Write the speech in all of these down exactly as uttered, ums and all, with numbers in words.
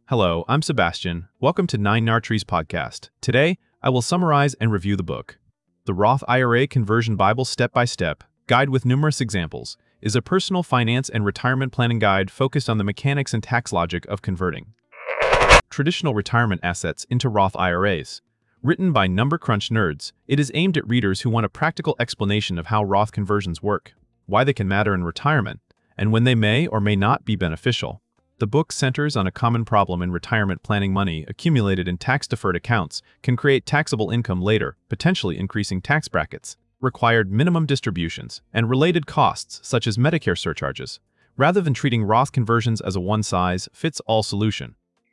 Hello, I'm Sebastian. Welcome to Nine Nartrees Podcast. Today, I will summarize and review the book. The Roth I R A Conversion Bible Step-by-Step, Guide with Numerous Examples, is a personal finance and retirement planning guide focused on the mechanics and tax logic of converting traditional retirement assets into Roth I R As. Written by Number Crunch nerds, it is aimed at readers who want a practical explanation of how Roth conversions work, why they can matter in retirement, and when they may or may not be beneficial. The book centers on a common problem in retirement planning. Money accumulated in tax-deferred accounts can create taxable income later, potentially increasing tax brackets, required minimum distributions, and related costs such as Medicare surcharges, rather than treating Roth conversions as a one-size-fits-all solution.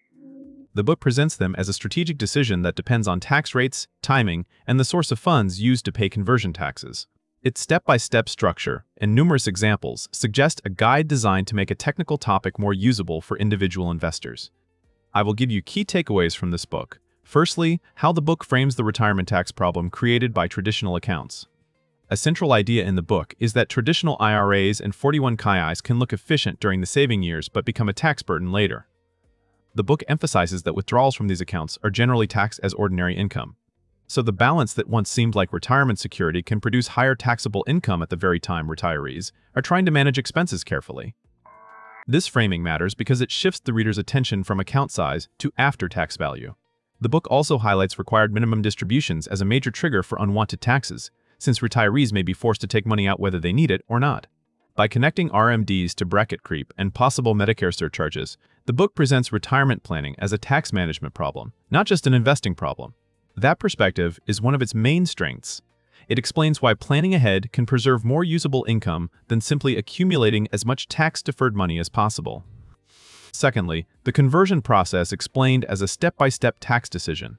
The book presents them as a strategic decision that depends on tax rates, timing, and the source of funds used to pay conversion taxes. Its step-by-step structure and numerous examples suggest a guide designed to make a technical topic more usable for individual investors. I will give you key takeaways from this book. Firstly, how the book frames the retirement tax problem created by traditional accounts. A central idea in the book is that traditional I R As and forty-one K Is can look efficient during the saving years but become a tax burden later. The book emphasizes that withdrawals from these accounts are generally taxed as ordinary income. So the balance that once seemed like retirement security can produce higher taxable income at the very time retirees are trying to manage expenses carefully. This framing matters because it shifts the reader's attention from account size to after-tax value. The book also highlights required minimum distributions as a major trigger for unwanted taxes, since retirees may be forced to take money out whether they need it or not. By connecting R M Ds to bracket creep and possible Medicare surcharges, the book presents retirement planning as a tax management problem, not just an investing problem. That perspective is one of its main strengths. It explains why planning ahead can preserve more usable income than simply accumulating as much tax-deferred money as possible. Secondly, the conversion process explained as a step-by-step tax decision.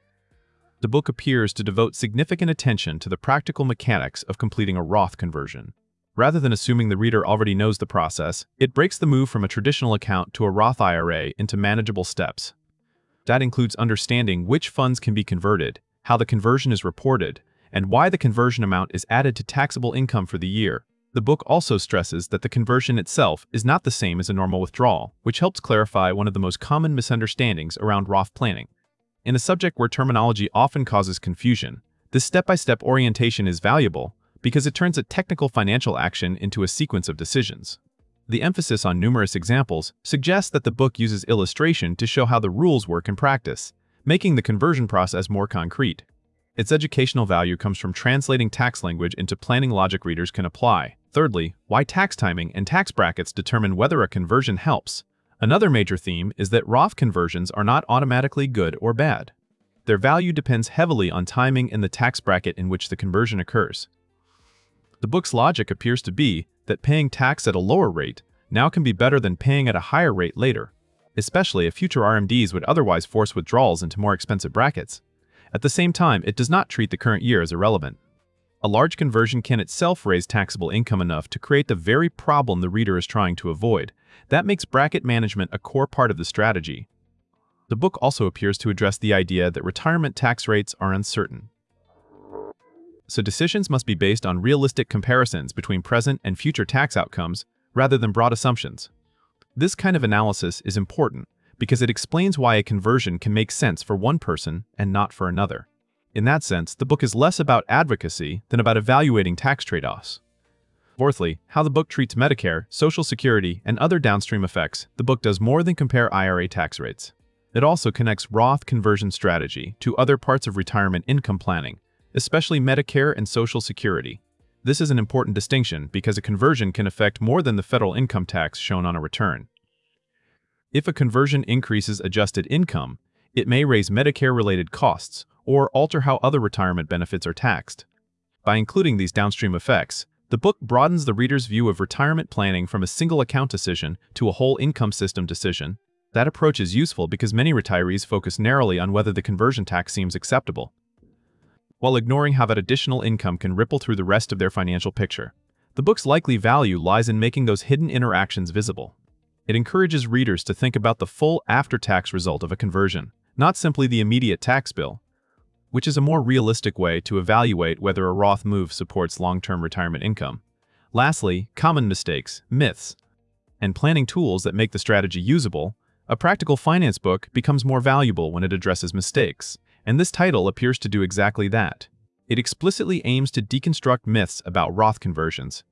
The book appears to devote significant attention to the practical mechanics of completing a Roth conversion. Rather than assuming the reader already knows the process, it breaks the move from a traditional account to a Roth I R A into manageable steps. That includes understanding which funds can be converted, how the conversion is reported, and why the conversion amount is added to taxable income for the year. The book also stresses that the conversion itself is not the same as a normal withdrawal, which helps clarify one of the most common misunderstandings around Roth planning. In a subject where terminology often causes confusion, this step-by-step orientation is valuable because it turns a technical financial action into a sequence of decisions. The emphasis on numerous examples suggests that the book uses illustration to show how the rules work in practice, making the conversion process more concrete. Its educational value comes from translating tax language into planning logic readers can apply. Thirdly, why tax timing and tax brackets determine whether a conversion helps. Another major theme is that Roth conversions are not automatically good or bad. Their value depends heavily on timing and the tax bracket in which the conversion occurs. The book's logic appears to be that paying tax at a lower rate now can be better than paying at a higher rate later, especially if future R M Ds would otherwise force withdrawals into more expensive brackets. At the same time, it does not treat the current year as irrelevant. A large conversion can itself raise taxable income enough to create the very problem the reader is trying to avoid. That makes bracket management a core part of the strategy. The book also appears to address the idea that retirement tax rates are uncertain. So decisions must be based on realistic comparisons between present and future tax outcomes rather than broad assumptions. This kind of analysis is important because it explains why a conversion can make sense for one person and not for another. In that sense, the book is less about advocacy than about evaluating tax trade-offs. Fourthly, how the book treats Medicare, Social Security, and other downstream effects. The book does more than compare I R A tax rates. It also connects Roth conversion strategy to other parts of retirement income planning, especially Medicare and Social Security. This is an important distinction because a conversion can affect more than the federal income tax shown on a return. If a conversion increases adjusted income, it may raise Medicare-related costs or alter how other retirement benefits are taxed. By including these downstream effects, the book broadens the reader's view of retirement planning from a single account decision to a whole income system decision. That approach is useful because many retirees focus narrowly on whether the conversion tax seems acceptable, while ignoring how that additional income can ripple through the rest of their financial picture. The book's likely value lies in making those hidden interactions visible. It encourages readers to think about the full after-tax result of a conversion, not simply the immediate tax bill, which is a more realistic way to evaluate whether a Roth move supports long-term retirement income. Lastly, common mistakes, myths, and planning tools that make the strategy usable. A practical finance book becomes more valuable when it addresses mistakes, and this title appears to do exactly that. It explicitly aims to deconstruct myths about Roth conversions,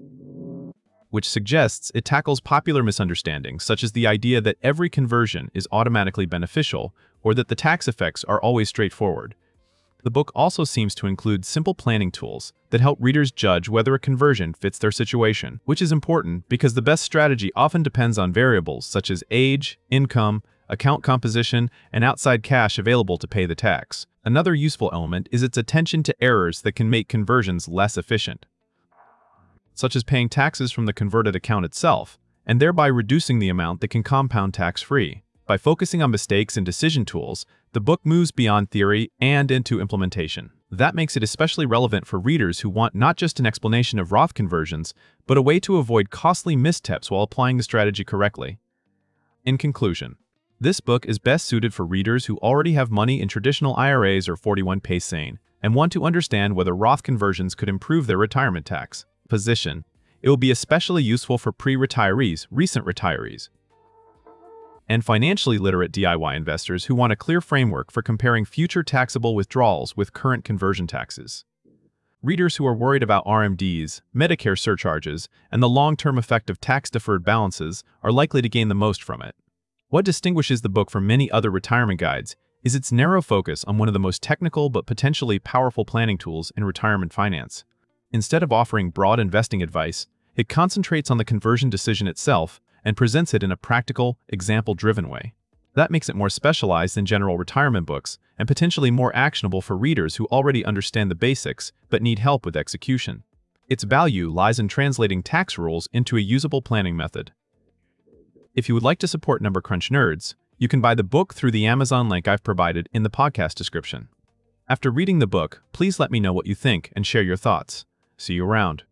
which suggests it tackles popular misunderstandings such as the idea that every conversion is automatically beneficial or that the tax effects are always straightforward. The book also seems to include simple planning tools that help readers judge whether a conversion fits their situation, which is important because the best strategy often depends on variables such as age, income, account composition, and outside cash available to pay the tax. Another useful element is its attention to errors that can make conversions less efficient, such as paying taxes from the converted account itself, and thereby reducing the amount that can compound tax-free. By focusing on mistakes and decision tools, the book moves beyond theory and into implementation. That makes it especially relevant for readers who want not just an explanation of Roth conversions, but a way to avoid costly missteps while applying the strategy correctly. In conclusion, this book is best suited for readers who already have money in traditional I R As or forty-one K SANE and want to understand whether Roth conversions could improve their retirement tax position. It will be especially useful for pre-retirees, recent retirees, and financially literate D I Y investors who want a clear framework for comparing future taxable withdrawals with current conversion taxes. Readers who are worried about R M Ds, Medicare surcharges, and the long-term effect of tax-deferred balances are likely to gain the most from it. What distinguishes the book from many other retirement guides is its narrow focus on one of the most technical but potentially powerful planning tools in retirement finance. Instead of offering broad investing advice, it concentrates on the conversion decision itself and presents it in a practical, example-driven way. That makes it more specialized than general retirement books and potentially more actionable for readers who already understand the basics but need help with execution. Its value lies in translating tax rules into a usable planning method. If you would like to support Number Crunch Nerds, you can buy the book through the Amazon link I've provided in the podcast description. After reading the book, please let me know what you think and share your thoughts. See you around.